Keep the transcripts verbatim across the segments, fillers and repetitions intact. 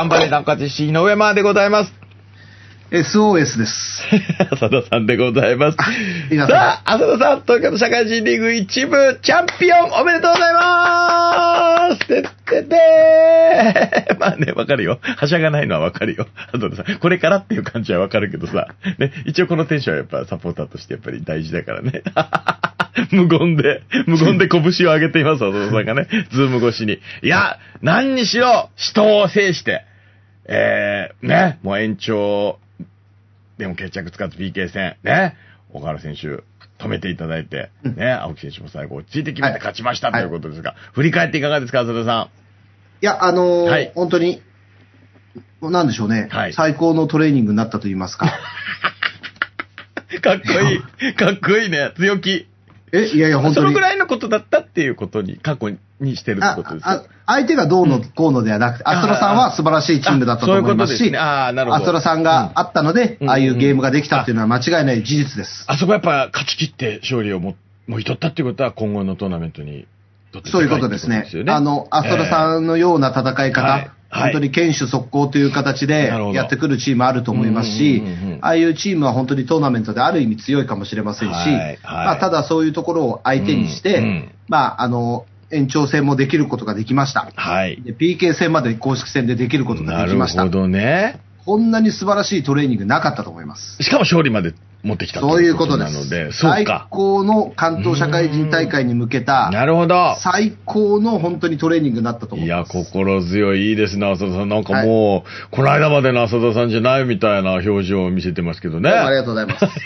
頑張れ中地市井上間でございます。 エスオーエス です。 浅田さんでございます。 皆さあ、浅田さん、東京都社会人リーグ一部チャンピオンおめでとうございます。てっててー。まあね、わかるよ。はしゃがないのはわかるよ。浅田さん、これからっていう感じはわかるけどさ、ね、一応このテンションはやっぱサポーターとしてやっぱり大事だからね。無言で、無言で拳を上げています、浅田さんがね。ズーム越しに。いや、何にしろ、人を制して、えー、ね、もう延長、でも決着つかず ピーケー 戦、ね、岡原選手、止めていただいて、ね、青木選手も最後落ち着いて決めて勝ちました、はい、ということですが、はい、振り返っていかがですか、浅田さん。 いや、あのーはい、本当に、なんでしょうね、はい、最高のトレーニングになったと言いますか。 かっこいい、かっこいいね、強気。 え、いやいや、本当に。 そのぐらいのことだったっていうことに、過去にしてるってことですか。 相手がどうのこうのではなくて、アストロさんは素晴らしいチームだったと思いますし、 ね、あなるほど、 アストロさんがあったので、うん、ああいうゲームができたっていうのは間違いない事実です。 あそこやっぱ勝ち切って勝利をももぎ取ったっていうことは今後のトーナメントにとってそういうことですね。あの、アストロさんのような戦い方、えーはい本当に堅守速攻という形でやってくるチームあると思いますし、ああいうチームは本当にトーナメントである意味強いかもしれませんし、はいはい、まあ、ただそういうところを相手にして、うんうん、まあ、あの、延長戦もできることができました。はい、で ピーケー 戦まで公式戦でできることができました。 なるほどね。 こんなに素晴らしいトレーニングなかったと思います。 しかも勝利まで持ってきたということなので、 そういうことです。最高の関東社会人大会に向けた、 なるほど。 最高の本当にトレーニングになったと思います。 いや、心強い、いいですね、浅田さん。なんかもう、はい、この間までの浅田さんじゃないみたいな表情を見せてますけどね。 ありがとうございます。はい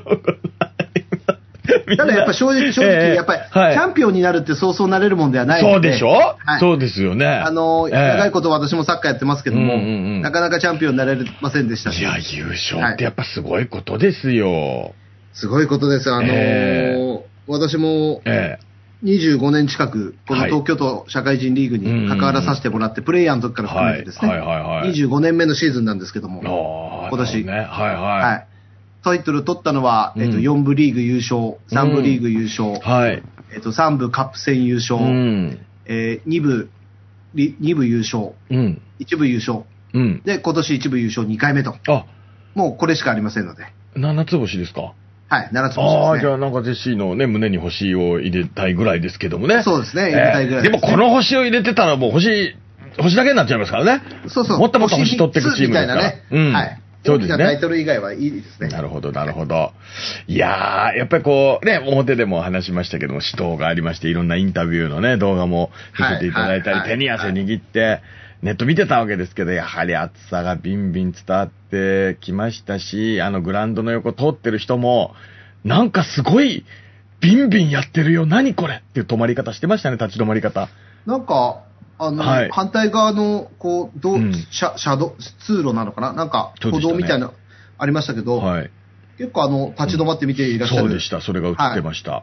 ただやっぱ正直、正直、やっぱり、チャンピオンになるってそうそうなれるもんではないので。 そうでしょ、はい、そうですよね。 あの、長いこと私もサッカーやってますけども、うんうんうん、なかなかチャンピオンになれませんでしたし。 いや、優勝ってやっぱすごいことですよ。はい、 すごいことです。あのーえー、私も、にじゅうごねん近く、この東京都社会人リーグに関わらさせてもらって、プレイヤーの時から含めてですね、はいはいはいはい、にじゅうごねんめのシーズンなんですけども、今年、ねはいはいはい、タイトル取ったのは、えっと、よん部リーグ優勝、さん部リーグ優勝、うんはいえっと、さん部カップ戦優勝、うんえー、に部、に部優勝、うん、いち部優勝、うん、で、今年いち部優勝にかいめと。あもうこれしかありませんので。 ななつ星ですか？ はい、ななつ星ですね。 ああ、じゃあなんかジェシーのね、胸に星を入れたいぐらいですけどもね。 そうですね、入れたいぐらいです、ねえー、でもこの星を入れてたらもう星、星だけになっちゃいますからね。 そうそう。 もっともっと星取っていくチームですから。みたいなね。 うん。はい。そうですね。タイトル以外はいいですね。 なるほど、なるほど。いやー、やっぱりこう、ね、表でも話しましたけども、死闘がありまして、いろんなインタビューのね、動画も見せていただいたり、はいはいはい、手に汗握って、ネット見てたわけですけど、やはり暑さがビンビン伝わってきましたし、あのグラウンドの横通ってる人も、なんかすごい、ビンビンやってるよ、何これっていう止まり方してましたね、立ち止まり方。 なんか、あの、はい、反対側の、こう、どう、うん、車、車道、通路なのかななんか、歩道みたいな、ありましたけど、はい、結構あの、立ち止まって見ていらっしゃる、うん、 そうでした、それが映ってました。はい、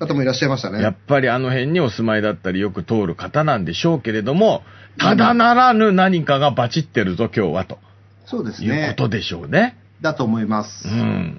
方もいらっしゃいましたね。 やっぱりあの辺にお住まいだったり、よく通る方なんでしょうけれども、ただならぬ何かがバチってるぞ、今日は、と。 そうですね。 いうことでしょうね。 だと思います。うん。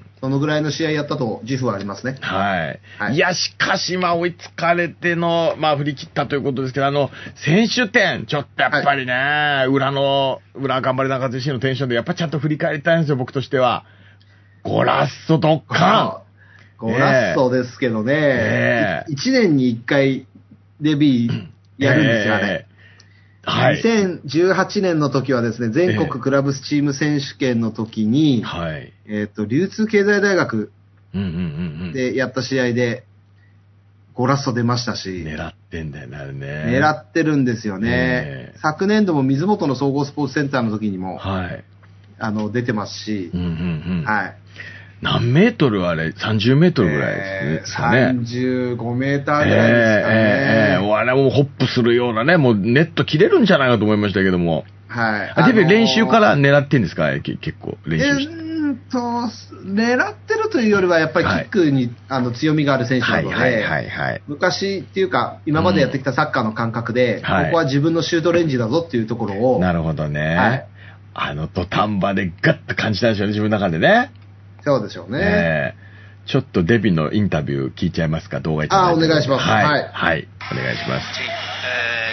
そのぐらいの試合やったと自負はありますね。 はい。はい、いや、しかし、まあ、追いつかれての、まあ、振り切ったということですけど、あの、選手点、ちょっとやっぱりね、はい、裏の、裏頑張れ中津市のテンションで、やっぱちゃんと振り返りたいんですよ、僕としては。ゴラッソドッカン。ゴラッソですけどね、えー、いちねんにいっかいデビューやるんですよね。えーはい、にせんじゅうはちねんの時はですね、全国クラブチーム選手権の時に、えーはいえー、と流通経済大学でやった試合でゴラッソ出ましたし、 狙ってんだよね、あれね。 狙ってるんですよね。えー、昨年度も水元の総合スポーツセンターの時にも、はい、あの出てますし、うんうんうんはい、 何メートルあれ ?さんじゅうメートルぐらいですかね。 えー、さんじゅうごメーターぐらいですかね。 えーえー、あれもホップするようなね、もうネット切れるんじゃないかと思いましたけども。はい。あ、でも練習から狙ってんですか結構練習して。えー、 と、狙ってるというよりはやっぱりキックに、はい、あの強みがある選手なので、はいはいはいはい、昔っていうか今までやってきたサッカーの感覚で、うん、ここは自分のシュートレンジだぞっていうところを。 なるほどね。はい、あの土壇場でガッと感じたんでしょうね、自分の中でね。 そうでしょうね、 えー。ちょっとデビのインタビュー聞いちゃいますか、動画いただいて。 あ、お願いします。 はい。はい。はい、お願いします。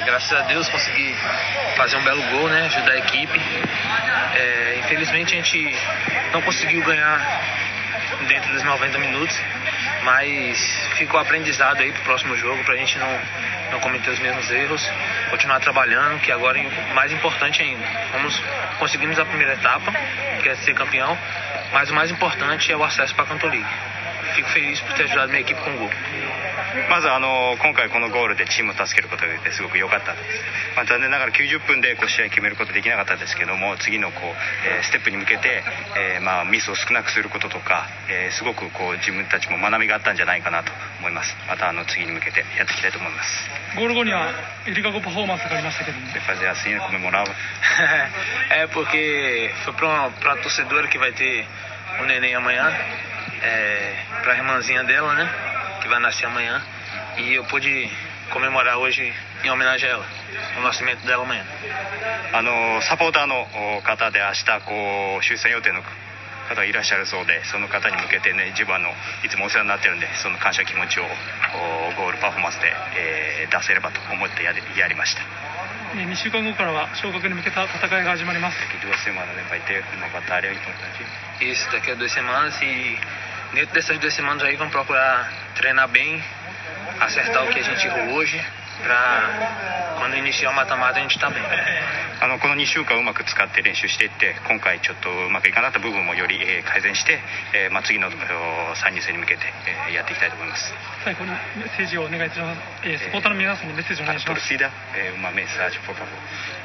graças a Deus consegui fazer um belo gol, né? Ajudar a equipe. É, infelizmente a gente não conseguiu ganhar dentro dos noventa minutos, mas ficou aprendizado aí pro próximo jogo, pra gente não, não cometer os mesmos erros, continuar trabalhando, que agora é mais importante ainda. Vamos, conseguimos a primeira etapa, que é ser campeão, mas o mais importante é o acesso para a Kanto League. Fico feliz por ter ajudado minha equipe com o gol. まずあの今回このゴールでチームを助けることができてすごく良かったです、まあ、残念ながらきゅうじゅっぷんでこう試合決めることできなかったですけども、次のこう、えー、ステップに向けて、えーまあ、ミスを少なくすることとか、えー、すごくこう自分たちも学びがあったんじゃないかなと思います。またあの次に向けてやっていきたいと思います。 ゴール後にはエリカゴパフォーマンスがありましたけども、 de fazer assim, comemorar. É porque foi para a torcedora que vai ter o neném amanhã, é, para a irmãzinha dela, né, que vai nascer amanhã, e eu pude comemorar hoje em homenagem a ela, o nascimento dela amanhã. あのサポーターの方で明日こう終戦予定の方がいらっしゃるそうで、その方に向けてね、自分あのいつもお世話になってるんで、その感謝気持ちをゴールパフォーマンスで、えー、出せればと思ってやり、やりました。 にしゅうかんごからは昇格に向けた戦いが始まります。 duas semanas, né, vai ter uma batalha importante. Isso, daqui a duas semanas, e dentro dessas duas semanas aí vamos procurar treinar bem, acertar o que a gente errou hoje, para quando iniciar o mata-mata a gente tá bem. あのこのにしゅうかんうまく使って練習していって、今回ちょっとうまくいかなかった部分もより、えー、改善して、えーまあ、次のさんにん戦に向けて、えー、やっていきたいと思います。 最後にメッセージをお願いします。えー、サポーターの皆さんにメッセージをお願いします。 torcida, uma mensagem, por favor.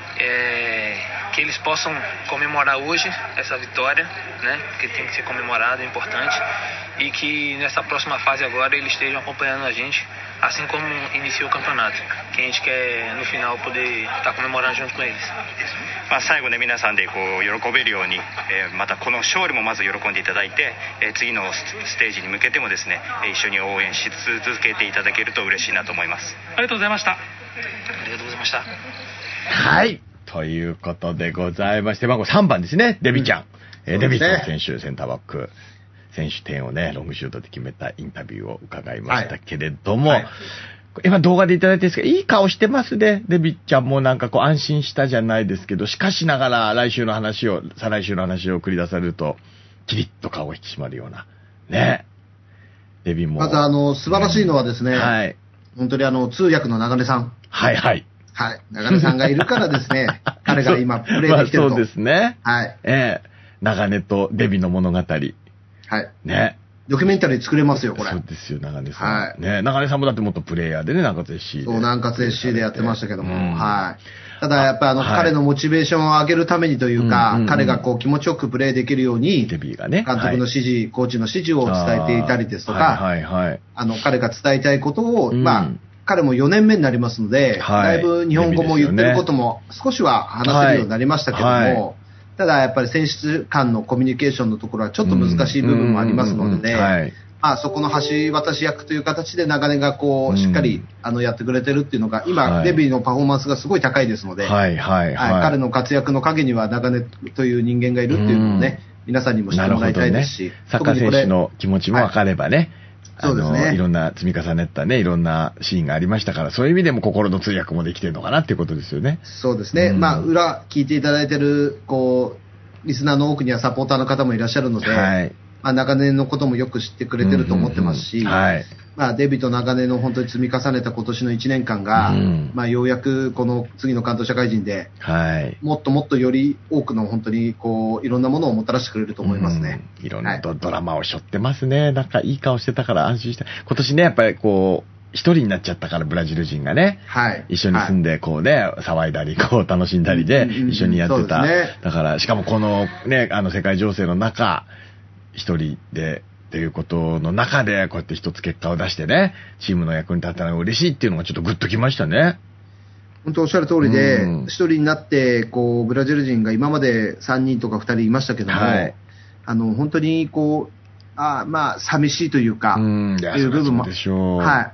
É, que eles possam comemorar hoje essa vitória, né? Porque tem que ser comemorado, é importante, e que nessa próxima fase agora eles estejam acompanhando a gente, assim como iniciou o campeonato, que a gente quer no final poder estar comemorando junto com eles. まあ、最後ね、皆さんでこう喜べるように、えー、またこの勝利もまず喜んでいただいて、えー、次のステージに向けてもですね、一緒に応援し続けていただけると嬉しいなと思います。 ありがとうございました。 ありがとうございました。 はい。ということでございまして、番号さんばんですね、デビちゃん。うんえー、デビちゃん選手、センターバック、選手点をね、ロングシュートで決めたインタビューを伺いましたけれども、はいはい、今動画でいただいてるんですが、いい顔してますね。デビちゃんもなんかこう安心したじゃないですけど、しかしながら来週の話を、再来週の話を繰り出されると、キリッと顔が引き締まるような。ね。デビも。 まずあの、素晴らしいのはですね、うん、はい。本当にあの、通訳の長根さん。 はいはい。 はい。長根さんがいるからですね、彼が今プレイできてると。 まあ、そうですね。 はい。 ええー、長根とデビの物語。はい。ね。 ドキュメンタリー作れますよ、これ。 そうですよ、長根さん。はい。ね、長根さんもだって元プレイヤーでね、南葛 エスシー で。 そう、南葛 エスシー でやってましたけども、うん、はい。ただやっぱりあの、はい、彼のモチベーションを上げるためにというか、うんうんうん、彼がこう気持ちよくプレイできるように、 デビがね、 監督の指示、はい、コーチの指示を伝えていたりですとか、はいはいはい、あの、彼が伝えたいことを、うん、まあ、彼もよねんめになりますので、はい、だいぶ日本語も言ってることも少しは話せるようになりましたけども、はいはい、ただやっぱり選手間のコミュニケーションのところはちょっと難しい部分もありますのでね、まあそこの橋渡し役という形で長根がこうしっかりあのやってくれてるっていうのが、今、はい、デビーのパフォーマンスがすごい高いですので、はいはいはいはい、彼の活躍の陰には長根という人間がいるっていうのをね、皆さんにも知ってもらいたいですし、 ね、サッカー選手の気持ちも分かればね、はいそうですね。いろんな積み重ねたね、いろんなシーンがありましたから、そういう意味でも心の通訳もできてるのかなっていうことですよね。 そうですね。うん、まあ、裏聞いていただいてる、こう、リスナーの多くにはサポーターの方もいらっしゃるので、はい。まあ、長年のこともよく知ってくれてると思ってますし、うんうんうん、はい。まあ、デビと長年の本当に積み重ねた今年のいちねんかんが、うん、まあ、ようやくこの次の関東社会人で、はい。もっともっとより多くの本当にこう、いろんなものをもたらしてくれると思いますね。 うん、いろんなド、はい、ドラマを背負ってますね。なんかいい顔してたから安心した。今年ね、やっぱりこう、一人になっちゃったからブラジル人がね、はい、一緒に住んでこうね、騒いだりこう楽しんだりで一緒にやってた、うんうんね、だからしかもこのねあの世界情勢の中一人でっていうことの中でこうやって一つ結果を出してねチームの役に立ったのが嬉しいっていうのがちょっとグッときましたね。 本当おっしゃる通りで、うん、一人になってこうブラジル人が今までさんにんとかふたりいましたけども、はい、あの本当にこうあまあ、寂しいというか、うん、いう部分も、はい、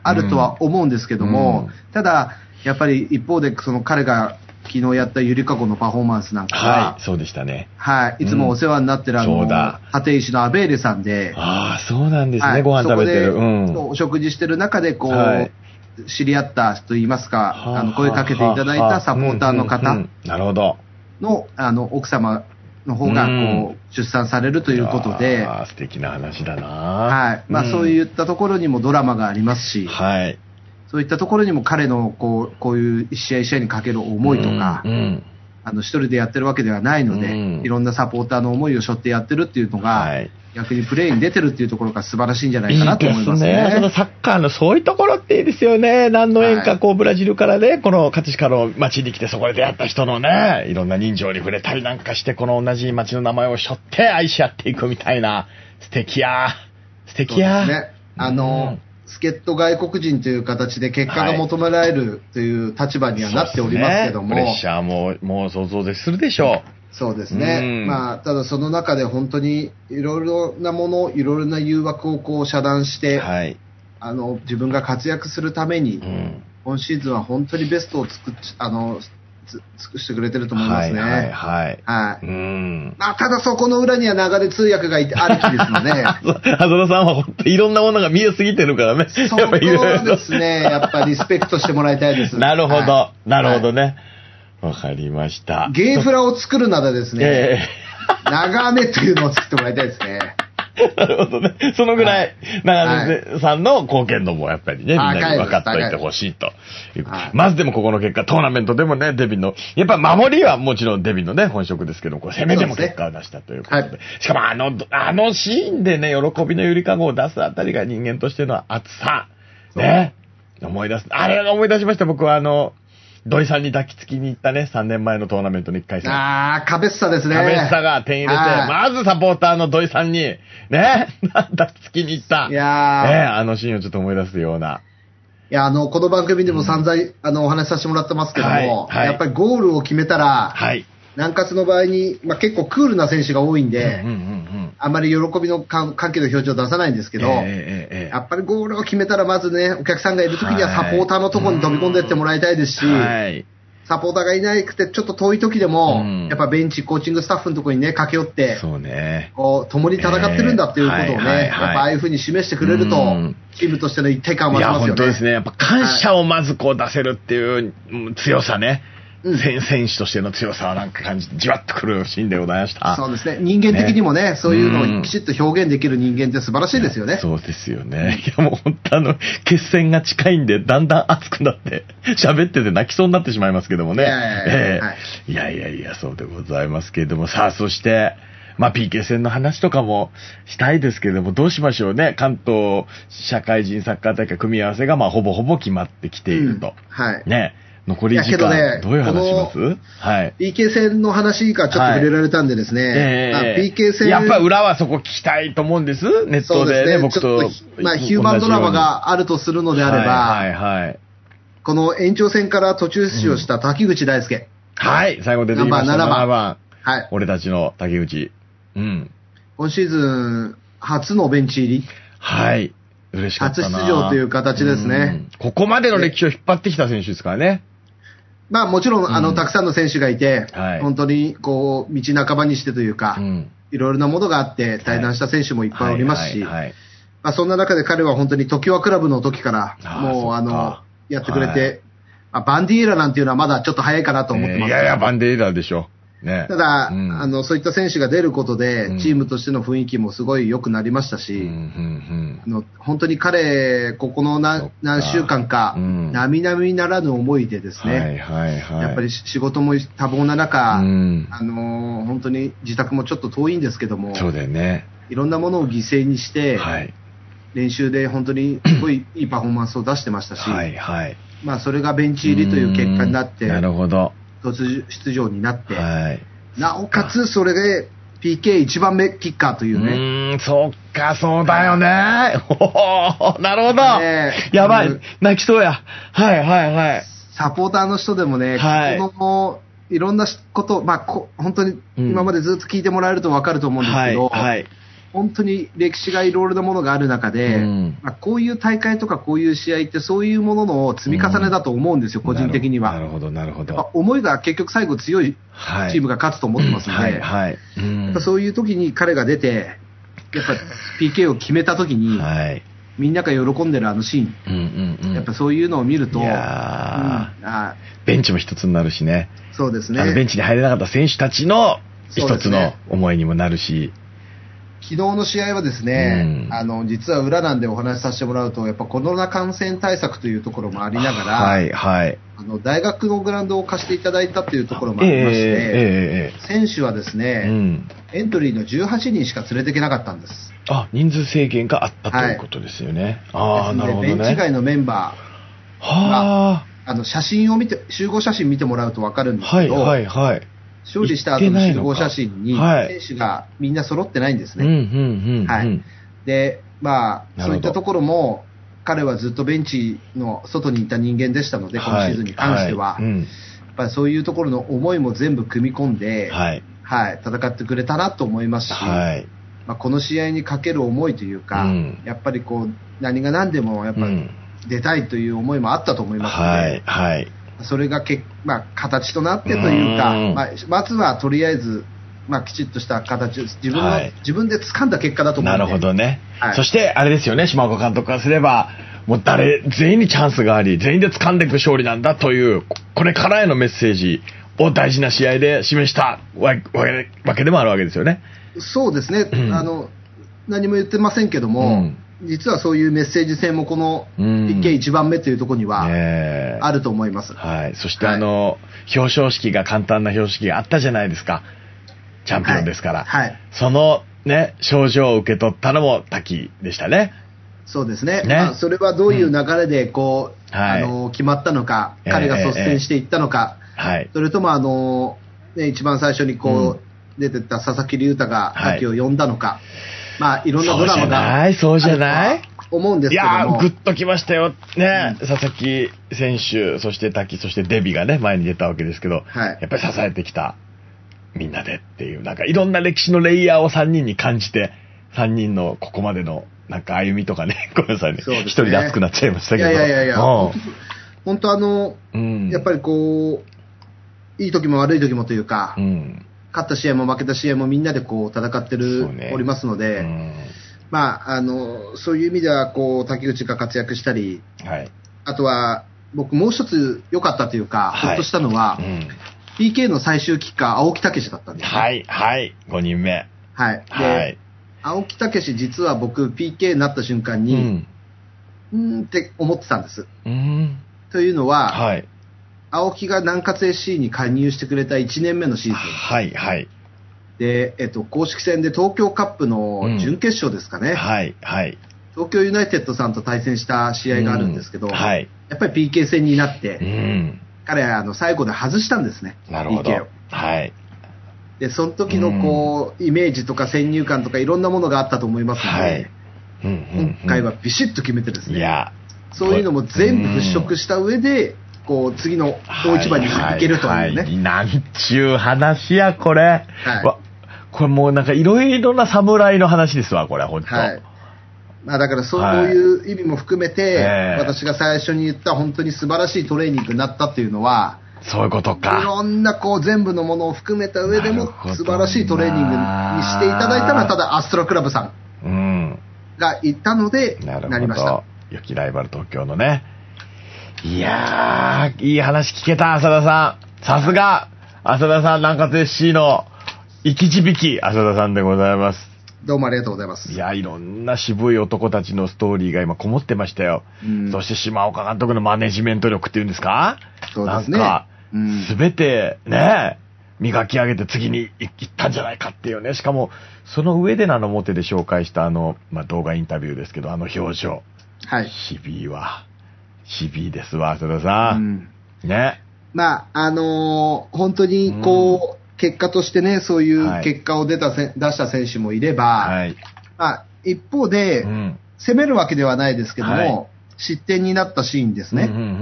あるとは思うんですけども、うん、ただ、やっぱり一方で、その彼が昨日やったゆりかごのパフォーマンスなんかは、 はい、そうでしたね。 はい、いつもお世話になってるあの、立石のアベーレさんで、 ああ、そうなんですね、はい、ご飯食べてる。 うん、お食事してる中で、こう、はい、 知り合ったといいますか、あの声かけていただいたサポーターの方なるほどのあの奥様の方がこう出産されるということで、 あ素敵な話だな。 はい。まあ、うん、そういったところにもドラマがありますし、 はい。 そういったところにも彼のこうこういう一試合一試合にかける思いとか、うんうん、あの一人でやってるわけではないので、うん、いろんなサポーターの思いを背負ってやってるっていうのが、はい、逆にプレーに出てるっていうところが素晴らしいんじゃないかなと思いますね。いいですね。 そのサッカーのそういうところっていいですよね。何の縁かこうブラジルからね、この葛飾の街に来てそこで出会った人のね、いろんな人情に触れたりなんかして、この同じ街の名前を背負って愛し合っていくみたいな、素敵や、素敵や。 そうですね。あの、うん助っ人外国人という形で結果が求められるという立場にはなっておりますけども、 はいね、プレッシャーももう想像でするでしょう。 そうですね、まあ、ただその中で本当にいろいろなもの、いろいろな誘惑をこう遮断して、はい、あの自分が活躍するために、うん、今シーズンは本当にベストを尽くあの尽くしてくれてると思いますね。 はいはいはい。 うん。まあ、ただそこの裏には流れ通訳がいてありきですので。 あずらさんは本当いろんなものが見えすぎてるからね。 そこはですね、やっぱりリスペクトしてもらいたいです。 なるほど、はい、なるほどね。わ、はい、かりました。 ゲーフラを作るならですね、えー、長雨というのを作ってもらいたいですね。 なるほどね。そのぐらい、長野さんの貢献度もやっぱりね、みんなに分かっておいてほしいということ。まずでもここの結果、トーナメントでもね、デビンの、やっぱ守りはもちろんデビンのね、本職ですけど、こう攻めでも結果を出したということで。でねはい、しかもあの、あのシーンでね、喜びのゆりかごを出すあたりが人間としての熱さ。ね。思い出す。あれが思い出しました、僕はあの、土井さんに抱きつきに行ったね、さんねんまえのトーナメントのいっかい戦。 ああ、カベッサですね。 カベッサが点入れて、まずサポーターの土井さんに、ね、抱きつきに行った。 いやー。 ね、あのシーンをちょっと思い出すような。 いや、あの、この番組でも散々、うん、あの、お話しさせてもらってますけども、はいはい、やっぱりゴールを決めたら、はい。南葛の場合に、まあ、結構クールな選手が多いんで、うんうんうんうん、あんまり喜びの歓喜の表情を出さないんですけど、えーえー、やっぱりゴールを決めたらまずね、お客さんがいる時にはサポーターのところに飛び込んでいってもらいたいですし、はいサポーターがいなくてちょっと遠い時でも、うん、やっぱベンチ、コーチングスタッフのところにね、駆け寄って、 そうね。 こう、共に戦ってるんだっていうことをね、えーはいはいはい、やっぱああいう風に示してくれると、うん、チームとしての一体感を増しますよね。いや、 本当ですね。やっぱ感謝をまずこう出せるっていう強さね。うん、選手としての強さはなんか感じて、じわっとくるシーンでございました。 そうですね。人間的にもね、ねそういうのをきちっと表現できる人間って素晴らしいですよね。 そうですよね。いやもう本当あの、決戦が近いんで、だんだん熱くなって、喋ってて泣きそうになってしまいますけどもね。いやいやいや、そうでございますけれども、さあ、そして、まあ ピーケー 戦の話とかもしたいですけれども、どうしましょうね。関東社会人サッカー大会組み合わせがまあほぼほぼ決まってきていると。うん、はい。ね。残り時間、ね、どういう話します？はい。 ピーケー 戦の話がちょっと触れられたんでですね。はいえー、ピーケー 戦。やっぱ裏はそこ聞きたいと思うんです。ネットでね、ね僕と。 まあ、ヒューマンドラマがあるとするのであれば、はいはい、はい。この延長戦から途中出場した滝口大輔。うん、 はい。最後出てきました。ななばん。ななばん。 はい。 俺たちの滝口。うん。 今シーズン初のベンチ入り。 はい。嬉しかったな。 初出場という形ですね。 ここまでの歴史を引っ張ってきた選手ですからね。 まあもちろん、あの、たくさんの選手がいて、うんはい、本当に、こう、道半ばにしてというか、うん、いろいろなものがあって、退団した選手もいっぱいおりますし、まあそんな中で彼は本当に常盤クラブの時から、もう、あの、やってくれて、はいまあ、バンディーラなんていうのはまだちょっと早いかなと思ってます、ね。 いやいや、バンディーラでしょ。ね、 ただ、うん、あの、そういった選手が出ることで、チームとしての雰囲気もすごい良くなりましたし、うんうんうん、あの本当に彼、ここの 何, 何週間か、うん、並々ならぬ思いでですね、はいはいはい、やっぱり仕事も多忙な中、うん、あの、本当に自宅もちょっと遠いんですけども、 そうだよね、 いろんなものを犠牲にして、はい、練習で本当にすごいいいパフォーマンスを出してましたし、はいはい、まあそれがベンチ入りという結果になって、 なるほど。 突出場になって、はい、なおかつそれで ピーケーいち 番目キッカーというね。 うーん、そっか、そうだよね。おなるほど、ね。やばい、泣きそうや。はいはいはい。 サポーターの人でもね、はい、このいろんなこと、まあこ本当に今までずっと聞いてもらえると分かると思うんですけど、うんはいはい、本当に歴史がいろいろなものがある中で、うんまあ、こういう大会とかこういう試合ってそういうものの積み重ねだと思うんですよ、うん、個人的には。 なるほどなるほど。 やっぱ思いが結局最後強いチームが勝つと思ってますので、はいはいうん、そういう時に彼が出てやっぱ ピーケー を決めた時に、はい、 みんなが喜んでるあのシーン、 うんうんうん、 やっぱそういうのを見ると、いや、うん、 あベンチも一つになるしね。 そうですね。 あのベンチに入れなかった選手たちの一つの思いにもなるし。 昨日の試合はですね、うん、あの実は裏なんでお話しさせてもらうと、やっぱコロナ感染対策というところもありながら、 はいはい、 あの大学のグラウンドを貸していただいたというところもありまして、えーえー、選手はですね、うん、エントリーのじゅうはちにんしか連れていけなかったんです。 あ、人数制限があったということですよね。はい、ああ、なるほどね。 ベンチ外のメンバーは、あの写真を見て、集合写真見てもらうと分かるんですけど、はいはいはい、勝利した後の集合写真に選手がみんな揃ってないんですね。はい。で、まあそういったところも彼はずっとベンチの外にいた人間でしたので、このシーズンに関しては、はいはい、うん、やっぱりそういうところの思いも全部組み込んで、はいはい、戦ってくれたなと思いますし、はい、まあ、この試合にかける思いというか、うん、やっぱりこう何が何でもやっぱり出たいという思いもあったと思いますので、はいはい、それがけ、まあ、形となってというか、うまあ、まずはとりあえず、まあ、きちっとした形、自分の、はい、自分で掴んだ結果だと思うので。 なるほどね。はい、そしてあれですよね、島岡監督からすれば、もう誰全員にチャンスがあり、全員で掴んでいく勝利なんだという、これからへのメッセージを大事な試合で示したわけでもあるわけですよね。 そうですね、うん、あの何も言ってませんけども、うん、実はそういうメッセージ性もこの ピーケーいち 番目というところにはあると思います。 うん、はい、そしてあの、はい、表彰式が簡単な表彰式があったじゃないですか。チャンピオンですから。はいはい、そのね、賞状を受け取ったのも滝でしたね。 そうですね。ね、まあ、それはどういう流れでこう、うん、あの決まったのか、彼が率先していったのか、えーえー、それともあの、ね、一番最初にこう、うん、出てた佐々木隆太が滝を呼んだのか、はい、まあいろんなドラマがそうじゃない思うんですけども、 いやーグッときましたよね、うん、佐々木選手、そして滝、そしてデビがね前に出たわけですけど、はい、やっぱり支えてきたみんなでっていう、なんかいろんな歴史のレイヤーをさんにんに感じて、さんにんのここまでのなんか歩みとかね、ごめんなさいね、一人で熱くなっちゃいましたけど、いやいやいや、 本当あの、うん、やっぱりこういい時も悪い時もというか、うん、勝った試合も負けた試合もみんなでこう戦ってる、ね、おりますので、うん、まああのそういう意味ではこう滝口が活躍したり、はい、あとは僕もう一つ良かったというか、はい、ほっとしたのは、うん、ピーケー の最終キッカー青木武だったんです、ね、 はいはいごにんめ、 はい、で、はい、青木武実は僕 ピーケー になった瞬間に、うん、うーんって思ってたんです。うん、というのは、はい、青木が南葛 エフシー に加入してくれたいちねんめのシーズン、 はいはい、で、 えっと、公式戦で東京カップの準決勝ですかね、うん、はいはい、東京ユナイテッドさんと対戦した試合があるんですけど、うん、はい、やっぱり ピーケー 戦になって、うん、彼はあの最後で外したんですね、 なるほど、ピーケー を。はい、 でその時のこう、うん、イメージとか先入観とかいろんなものがあったと思いますので、はい、うんうんうん、今回はビシッと決めてですね、いやそういうのも全部払拭した上で、こう次の大一番に行けるというね、はいはいはい、 なんちゅう話やこれ、はい、これもうなんかいろいろな侍の話ですわこれ本当、はい、 まあ、だからそういう意味も含めて、はい、私が最初に言った本当に素晴らしいトレーニングになったっていうのはそういうことか、 いろんなこう全部のものを含めた上でも素晴らしいトレーニングにしていただいたのはただアストロクラブさんが言ったのでなりました。 良きライバル東京のね、いやーいい話聞けた浅田さん、さすが浅田さん、南葛 エフシー の生き字引き浅田さんでございます。 どうもありがとうございます。 いやいろんな渋い男たちのストーリーが今こもってましたよ、うん、そして島岡監督のマネジメント力っていうんですか、そうですね、なんかすべ、うん、てね磨き上げて次に行ったんじゃないかっていうね、しかもその上でのあの表で紹介したあの、まあ、動画インタビューですけど、あの表情、はい、シビーはシビーですわ浅田さん、うん、ね、 まああのー、本当にこう、うん、結果としてねそういう結果を出たせ、はい、出した選手もいれば、はい、まあ、一方で、うん、攻めるわけではないですけども、はい、失点になったシーンですね、うんうんうんうん、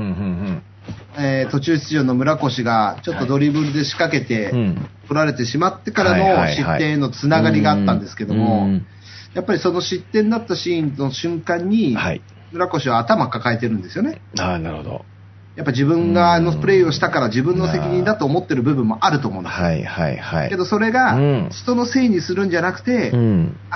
えー、途中出場の村越がちょっとドリブルで仕掛けて、はい、取られてしまってからの失点へのつながりがあったんですけども、やっぱりその失点になったシーンの瞬間に、はい、村越は頭抱えてるんですよね。 あ、なるほど。 やっぱ自分があのプレーをしたから自分の責任だと思ってる部分もあると思うんですよ。はいはいはい。けどそれが人のせいにするんじゃなくて、うん、あ、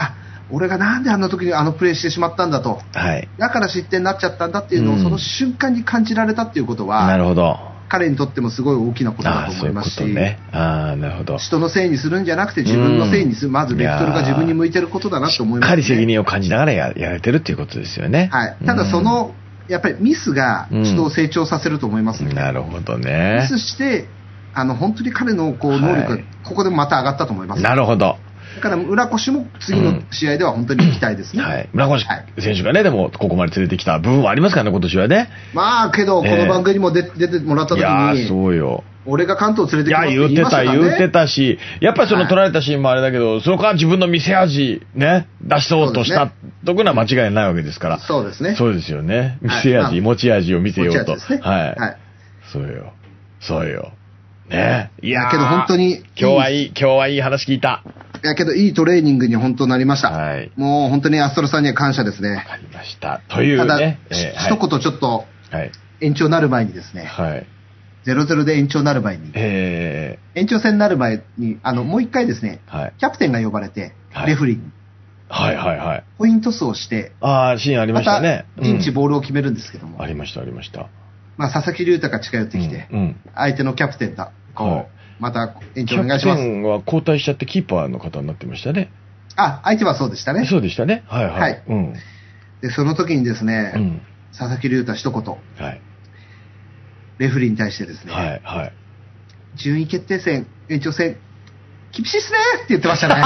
俺がなんであんな時にあのプレーしてしまったんだと。 はい。 だから失点になっちゃったんだっていうのを、その瞬間に感じられたっていうことは、 なるほど。 彼にとってもすごい大きなことだと思いますし、 ああ、そういうことね。ああ、なるほど。 人のせいにするんじゃなくて自分のせいにする、まずベクトルが自分に向いてることだなと思います、ね。しっかり責任を感じながら や, やれてるっていうことですよね。 はい。ただその、やっぱりミスが人を成長させると思いますので、 うん、なるほどね。 ミスして、あの、本当に彼のこう能力がここでもまた上がったと思います、 はい。なるほど。 だから村越も次の試合では本当に期待ですね。 うん、はい。村越選手がね、でもここまで連れてきた部分はありますからね、今年はね。 まあ、けど、この番組にも出、えー、出てもらった時に、いやそうよ。 俺が関東連れてきますっていや、言ってた、 ね、 言ってたし、やっぱりその取られたシーンもあれだけど、はい、その間自分の見せ味、ね、出しそうとした、とくのは間違いないわけですから。 そうですね。 そうですよね。見せ味、はい、持ち味を見せようと。 ね、 はい。 はい。 そうよ。そうよ。ね。いやけど本当に。 今日はいい、今日はいい話聞いた。 いやけどいいトレーニングに本当なりました。 はい。 もう本当にアストロさんには感謝ですね。 わかりました。というね。 ただ、 えー、一言ちょっと、はい。延長になる前にですね。 はい。 ゼロゼロで延長になる前に。 えー、延長戦になる前に、あの、もう一回ですね。はい。キャプテンが呼ばれて、はい、レフリーに。 はいはいはい。 ポイント数をして。 ああ、シーンありましたね。 また、ピンチボールを決めるんですけども。 うん、ありましたありました。 まあ、佐々木隆太が近寄ってきて、うんうん、相手のキャプテンだ。こう、はい、また延長お願いします。 キャプテンは交代しちゃってキーパーの方になってましたね。 あ、相手はそうでしたね。 そうでしたね。はいはい。はい。うん。 で、その時にですね、うん、佐々木隆太一言。はい。レフリーに対してですね。 はいはい。 順位決定戦、延長戦、厳しいっすねって言ってましたね。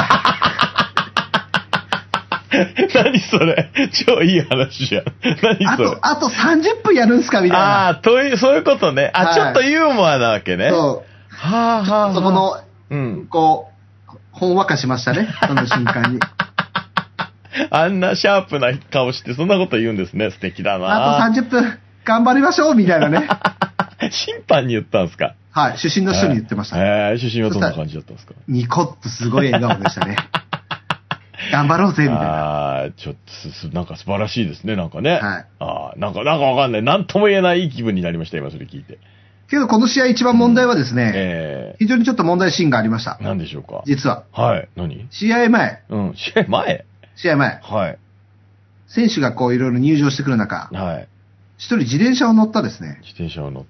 何それ超いい話じゃん。何それあと、あとさんじゅっぷんやるんすかみたいな。 ああ、という、そういうことね。あ、はい、ちょっとユーモアなわけね。 そう。 はあはあ。 そこの、うん、こう、ほんわかしましたね。その瞬間に。 あんなシャープな顔してそんなこと言うんですね。素敵だな。 あとさんじゅっぷん頑張りましょうみたいなね。 審判に言ったんですか？ はい。主審の人に言ってました。 えー、主審はどんな感じだったんですか？ ニコッとすごい笑顔でしたね。頑張ろうぜみたいな。 ああ、ちょっとす、なんか素晴らしいですね、なんかね。はい。ああ、なんか、なんかわかんない。なんとも言えないいい気分になりました、今それ聞いて。 けどこの試合一番問題はですね、うんえー、 非常にちょっと問題シーンがありました。 何でしょうか？ 実は。 はい。何？ 試合前。 うん、試合前？ 試合前。 はい。 選手がこういろいろ入場してくる中、 はい。 一人自転車を乗ったですね。 自転車を乗った。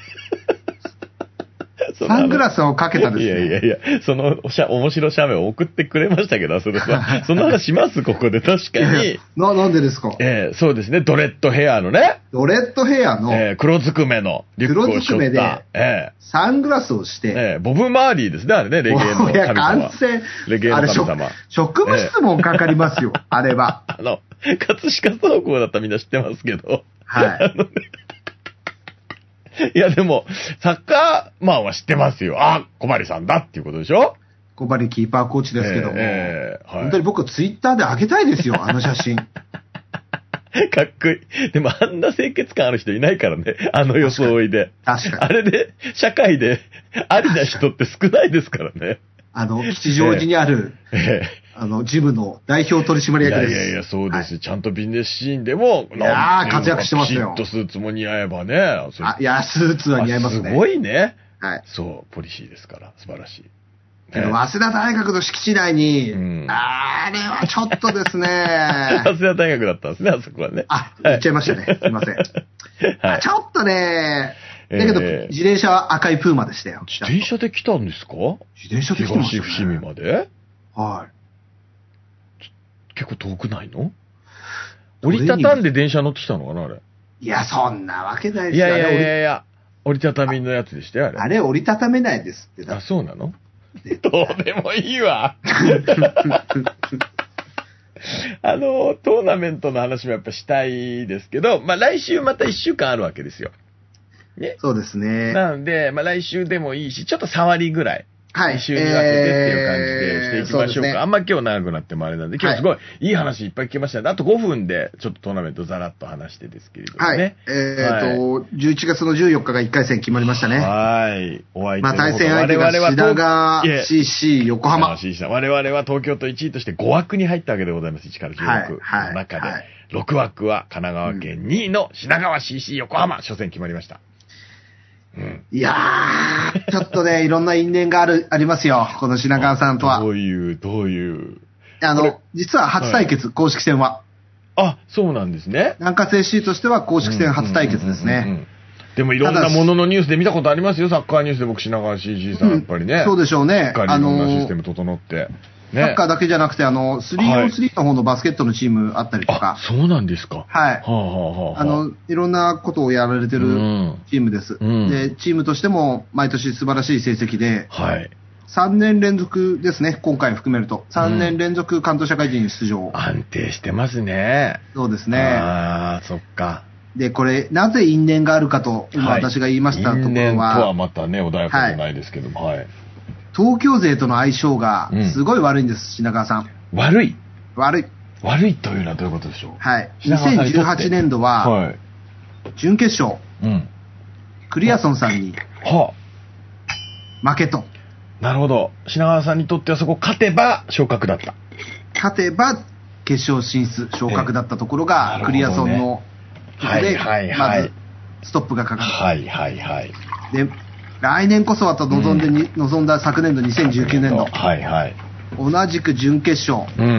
サングラスをかけたですね。 いやいやいや、そのおしゃ面白写メを送ってくれましたけど、それは。その話しますここで、確かに。 な、なんでですか？ ええー、そうですね、ドレッドヘアのね。 ドレッドヘアの。 ええー、黒ずくめのリュックを背負った。黒ずくめで、 ええー、サングラスをして。 ええー、ボブ・マーリーですね、あれね、レゲエの神様。 いや、完成。 レゲエの神様。 職務質問かかりますよ、えー、あれは。 あの、葛飾走行だったらみんな知ってますけど。 はい。あのねいや、でも、サッカーマンは知ってますよ。あ、小針さんだっていうことでしょ？ 小針キーパーコーチですけども。 えーはい、 本当に僕ツイッターで上げたいですよ、あの写真。 かっこいい。でもあんな清潔感ある人いないからね。あの装いで。 確かに。 あれで、社会でありな人って少ないですからね。 あの、吉祥寺にある、えーえーあの、ジムの代表取締役です。 いやいやいや、そうです。はい、ちゃんとビジネスシーンでも、 いやー、活躍してますよ。 ピシッとスーツも似合えばね。 あ、いや、スーツは似合いますね。 すごいね。 はい。 そう、ポリシーですから、素晴らしい。 けど、早稲田大学の敷地内に、うん、あれはちょっとですね。 早稲田大学だったんですね、あそこはね。 あ、言っちゃいましたね。すいません。はい、ちょっとね、だけど、えー、自転車は赤いプーマでしたよ。 自転車で来たんですか？ 自転車で来たんですよ、ね。 東伏見まで？ はい。 結構遠くないの？折りたたんで電車乗ってきたのかな、あれ。 いや、そんなわけないですよ。 いやいやいやいや、折りたたみのやつでしたよ、あれ。 あれ折りたためないですって。 あ、そうなの？どうでもいいわ。あの、トーナメントの話もやっぱしたいですけど、まあ来週またいっしゅうかんあるわけですよ。 ね。そうですね。 なので、まあ来週でもいいし、ちょっと触りぐらい。 はい。 一週に分けてっていう感じでしていきましょうか。えーうね、あんま今日長くなってもあれなんで、今日すごいいい話いっぱい聞きましたね。はい、あとごふんでちょっとトーナメントざらっと話してですけれどもね。はい。 えー、っと、はい、じゅういちがつのじゅうよっかがいっかい戦決まりましたね。 はい。お相手まあ対戦相手が品川 シーシー 横浜。 我々は東京都いちいとしてごわくに入ったわけでございます。いちからじゅうろくの中で。はいはい、ろくわくは神奈川県にいの品川 シーシー 横浜。初戦決まりました。うん、 いやー、ちょっとね、いろんな因縁がある、ありますよ。この品川さんとは。 どういう、どういう。 あの、実は初対決、はい、公式戦は。 あ、そうなんですね。 南葛 エフシー としては公式戦初対決ですね。 でもいろんなもののニュースで見たことありますよ。サッカーニュースで僕、品川 シージー さん、やっぱりね。 うん、そうでしょうね。 あのー、システム整って。 ね、サッカーだけじゃなくて、あの、スリーオンスリー の方のバスケットのチームあったりとか。 あ、そうなんですか。 はい。はあはあはあ、あの、いろんなことをやられてるチームです。うん、で、チームとしても毎年素晴らしい成績で、 はい。 さんねん連続ですね、今回含めると。さんねん連続関東社会人に出場。うん、 安定してますね。 そうですね。 ああ、そっか。 で、これ、なぜ因縁があるかと、今私が言いましたところは。因縁とはまたね、穏やかじゃないですけども、はい。はい、 東京勢との相性がすごい悪いんです、うん、品川さん。 悪い悪い。 悪いというのはどういうことでしょう。 はい。にせんじゅうはちねん度は、はい、準決勝、うん、クリアソンさんに、はあ、負けと。 なるほど。品川さんにとってはそこ勝てば昇格だった。 勝てば決勝進出、昇格だったところが、クリアソンの曲で、まずストップがかかる。 はいはいはい。 で、来年こそはと望んでに、うん、望んだ昨年度にせんじゅうきゅうねん度。 はいはい。 同じく準決勝。 うん。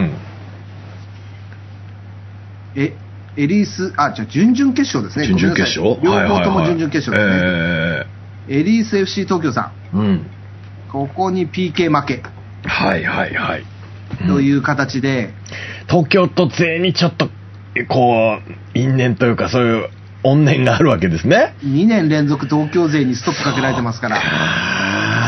え、エリース、あ、じゃあ準々決勝ですね。 準々決勝？ 両方とも準々決勝ですね。 はいはいはい、 エリース エフシー 東京さん。うん。 ここに ピーケー 負け。 はいはいはい。 という形で、うん、 東京都勢にちょっと、こう、因縁というかそういう、怨念があるわけですね。 にねん連続東京勢にストップかけられてますから。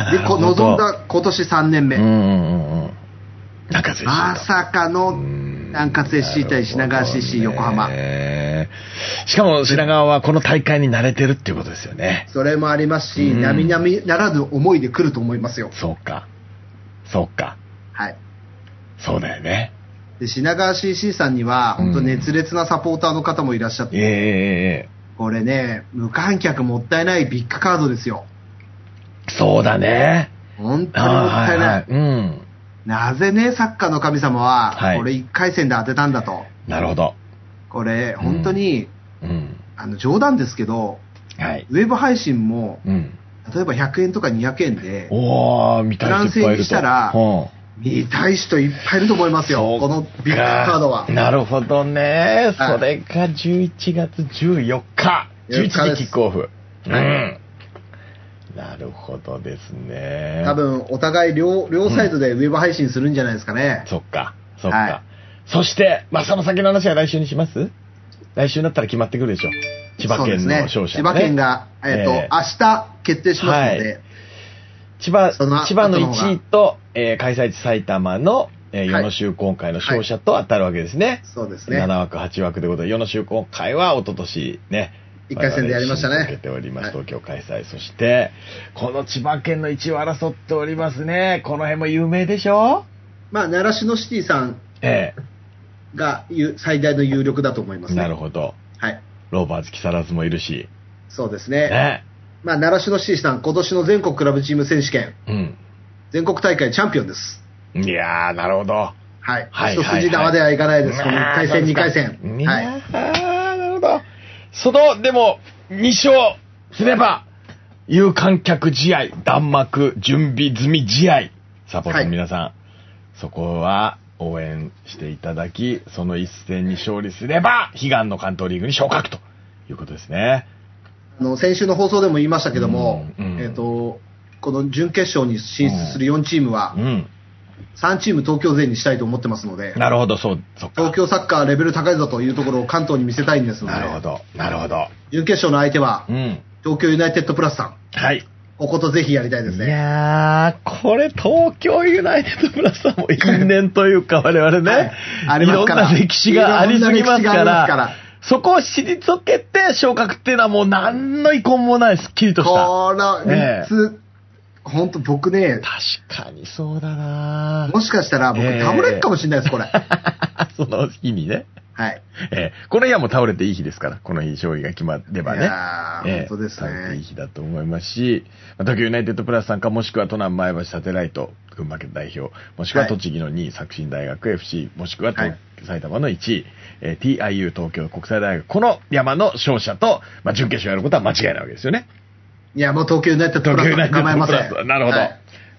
で、こ望んだ今年さんねんめ。 うんうんうん。 まさかの南葛 エフシー 対品川 シーシー 横浜。 しかも品川はこの大会に慣れてるっていうことですよね。 それもありますし、並々ならぬ思いで来ると思いますよ。 そうか。そうか。 はい。 そうだよね。 で品川 シーシー さんには本当熱烈なサポーターの方もいらっしゃって、うん、えー、これね、無観客もったいないビッグカードですよ。 そうだね。 本当にもったいない。はいはい、 うん、 なぜね、サッカーの神様は、はい、これいっかい戦で当てたんだと。 なるほど。 これ本当に、うんうん、あの冗談ですけど、はい、ウェブ配信も、うん、例えばひゃくえんとかにひゃくえんで、 おー、見たい人いっぱいいると。フランス円にしたら、うん見たい人いっぱいいると思いますよ、このビッグカードは。 なるほどね。それがじゅういちがつじゅうよっか、じゅういちじキックオフ。うん。なるほどですね。 多分、お互い両、両サイドでウェブ配信するんじゃないですかね。 うん、そっか、そっか。はい、そして、まあ、その先の話は来週にします？来週になったら決まってくるでしょ。千葉県の勝者、ね。 千葉県が、えっと、えー、明日決定しますので。はい、 千葉、千葉のいちいと、えー、開催地埼玉の、えー、与野州今回の勝者と当たるわけですね。はいはい、 そうですね。 ななわくはちわくということで、与野州今回は一昨年ね、 いっかい戦でやりましたね。 受けております、東京開催。はい、そして、この千葉県のいちいを争っておりますね。この辺も有名でしょ？ まあ、習志野シティさんが最大の有力だと思いますね。 なるほど。 はい。 ローバーズ木更津もいるし。 そうですね。 ね。 まあ、習志野シティさん、今年の全国クラブチーム選手権。うん。全国大会チャンピオンです。 いやー、なるほど。 はい。はい。一筋縄ではいかないです。このいっかい戦、にかい戦。 はい。あー、なるほど。その、でも、に勝すれば、有観客試合、弾幕準備済み試合、サポートの皆さん、はい、そこは応援していただき、その一戦に勝利すれば、悲願の関東リーグに昇格ということですね。 あの、先週の放送でも言いましたけども、うんうん、えっと、この準決勝に進出するよんチームは、うん、さんチーム東京勢にしたいと思ってますので、 なるほど、そう、そっか。 東京サッカーレベル高いぞというところを関東に見せたいんですので、 なるほど、なるほど。 準決勝の相手は、うん、東京ユナイテッドプラスさん。 はい。 こことぜひやりたいですね。 いやー、これ東京ユナイテッドプラスさんも因縁というか我々ね、はい、 ありますから。 いろんな歴史がありすぎますから、そこを退けて昇格っていうのはもう何の遺恨もない、すっきりとした。 このみっつ、えー、ほんと僕ね、 確かにそうだなもしかしたら僕倒れるかもしれないです、これ。 その日にね。 はい。 えー、この日はもう倒れていい日ですから、この日勝利が決まればね。いやー、えー、本当ですね。 倒れていい日だと思いますし、東京ユナイテッドプラスさんか、もしくは都南前橋サテライト、群馬県代表、もしくは栃木のにい、作新大学 エフシー、もしくは、はい、埼玉のいちい、えー、ティーアイユー 東京国際大学、この山の勝者と、まあ、準決勝やることは間違いないわけですよね。 いや、もう東京ユナイテッドプラス構えません。 なるほど。はい、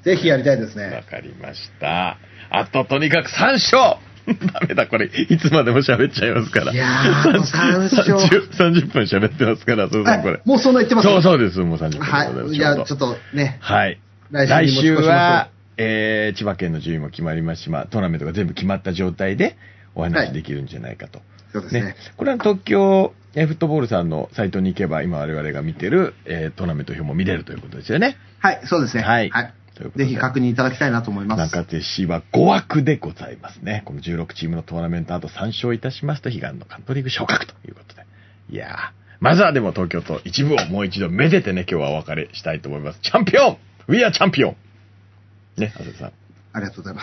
ぜひやりたいですね。 わかりました。あと、とにかくさん勝ダメだ、これ。いつまでも喋っちゃいますから。いやー、さん勝。 さんじゅっぷん喋ってますから、そうそう、これ。 もうそんな言ってますそうそうです、もうさんじゅっぷん。 はい。じゃあ、ちょっとね。 はい。来週は、えー、千葉県の順位も決まりますし、まあ、トーナメントが全部決まった状態でお話できるんじゃないかと。 そうですね。ね、 これは東京フットボールさんのサイトに行けば、今我々が見てる、えー、トーナメント表も見れるということですよね。 はい、そうですね。 はい。 はい、ぜひ確認いただきたいなと思います。 中手市はご枠でございますね。このじゅうろくチームのトーナメントあとさん勝いたしますと、悲願の関東リーグ昇格ということで。いやー、まずはでも東京都一部をもう一度めでてね、今日はお別れしたいと思います。チャンピオン !We are チャンピオンね、あずさん。 ありがとうございます。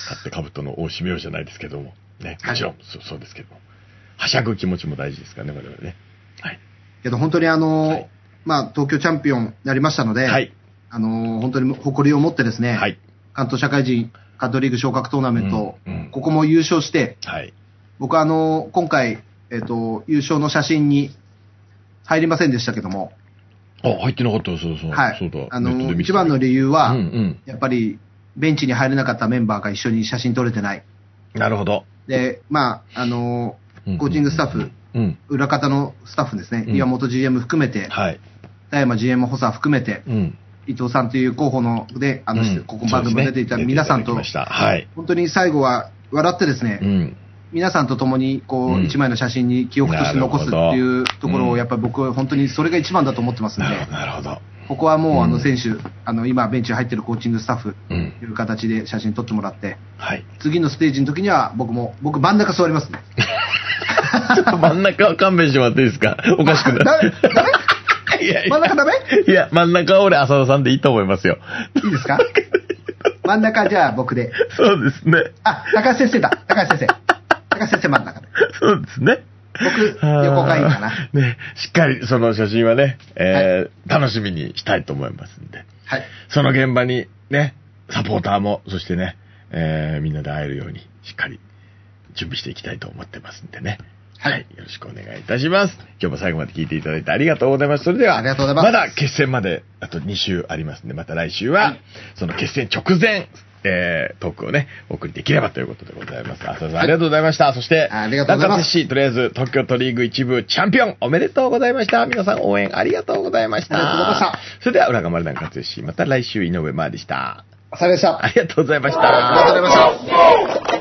勝って兜の大締めようじゃないですけども。ね、もちろん、はい、そう、そうですけども。はしゃぐ気持ちも大事ですからね、我々ね。はい。 けど本当にあのー、はい、まあ、東京チャンピオンになりましたので、はい。あのー、本当に誇りを持ってですね、はい。関東社会人関東リーグ昇格トーナメント、うんうん、ここも優勝して、はい。僕はあのー、今回、えっと、優勝の写真に入りませんでしたけども、 あ、入ってなかったそうそう。 はい。 そうだ。 あのー、一番の理由は、うんうん、やっぱり、ベンチに入れなかったメンバーが一緒に写真撮れてない。 なるほど。 で、まあ、あのー、コーチングスタッフ、うん、裏方のスタッフですね、うん、岩本 ジーエム 含めて、はい。田山 ジーエム 補佐含めて、うん、伊藤さんという候補ので、あの、うん、ここ番組も出ていた皆さんと、はい。本当に最後は笑ってですね、うん、皆さんと共に、こう、一、うん、枚の写真に記憶として残すっていうところを、やっぱり僕は本当にそれが一番だと思ってますんで、 なるほど。 ここはもう、あの、選手、うん、あの、今、ベンチに入ってるコーチングスタッフ、という形で写真撮ってもらって、はい。次のステージの時には、僕も、僕真ん中座りますね。 ちょっと真ん中は勘弁してもらっていいですか？おかしくない。 ダメ？ダメ？いやいや真ん中ダメ？ いや、真ん中は俺、浅田さんでいいと思いますよ。 いいですか？真ん中じゃあ僕で。 そうですね。 あ、高橋先生だ。高橋先生。高橋先生真ん中で。 そうですね。 僕、横がいいかな。 ね、しっかりその写真はね、えーはい、楽しみにしたいと思いますんで。はい。その現場にね、サポーターも、そしてね、えー、みんなで会えるように、しっかり準備していきたいと思ってますんでね。はい、はい。よろしくお願いいたします。今日も最後まで聞いていただいてありがとうございます。それでは、 ありがとうございます。 まだ決戦まであとに週ありますんで、また来週は、はい、その決戦直前、えー、トークをね、お送りできればということでございます。浅田さん、ありがとうございました。そして、 ありがとうございます。 中津市、とりあえず、東京都リーグ一部チャンピオン、おめでとうございました。皆さん応援ありがとうございました。 ありがとうございました。 それでは、浦賀丸団勝吉、また来週、井上真でした。 浅田でした。 ありがとうございました。 ありがとうございました。